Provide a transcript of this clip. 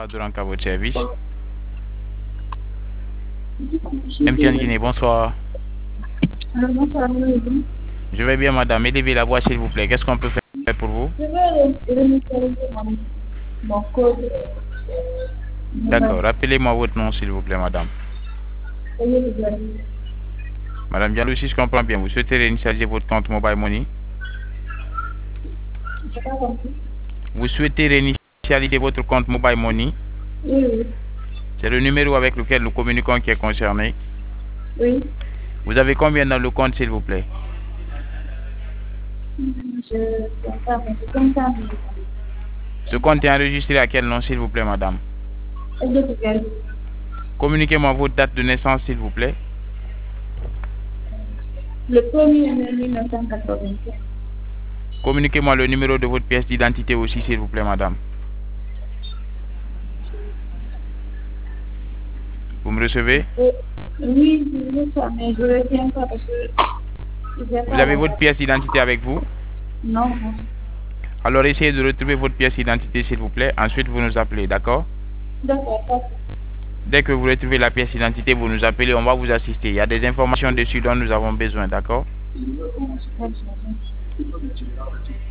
Durant à votre service. MTN Guinée, bonsoir. Bonsoir, oui. Je vais bien, madame. Élevez la voix, s'il vous plaît. Qu'est-ce qu'on peut faire pour vous? Je vais réinitialiser mon code. D'accord. Rappelez-moi votre nom, s'il vous plaît, madame. Madame Diallo, si je comprends bien, vous souhaitez réinitialiser votre compte Mobile Money? J'ai pas compris. Vous souhaitez réinitialiser votre compte Mobile Money? Oui, oui. C'est le numéro avec lequel nous communiquons qui est concerné. Oui. Vous avez combien dans le compte, s'il vous plaît? Je sais pas, mais c'est comme ça. Ce compte est enregistré à quel nom, s'il vous plaît, madame? Mais Communiquez-moi votre date de naissance, s'il vous plaît. le 1er mai 1985. Communiquez-moi le numéro de votre pièce d'identité aussi, s'il vous plaît, madame. Vous me recevez? Oui, je veux ça, mais je ne retiens pas parce que Vous avez votre pièce d'identité avec vous? Non, non. Alors essayez de retrouver votre pièce d'identité, s'il vous plaît. Ensuite, vous nous appelez, d'accord? D'accord, d'accord. Dès que vous retrouvez la pièce d'identité, vous nous appelez, on va vous assister. Il y a des informations dessus dont nous avons besoin, d'accord?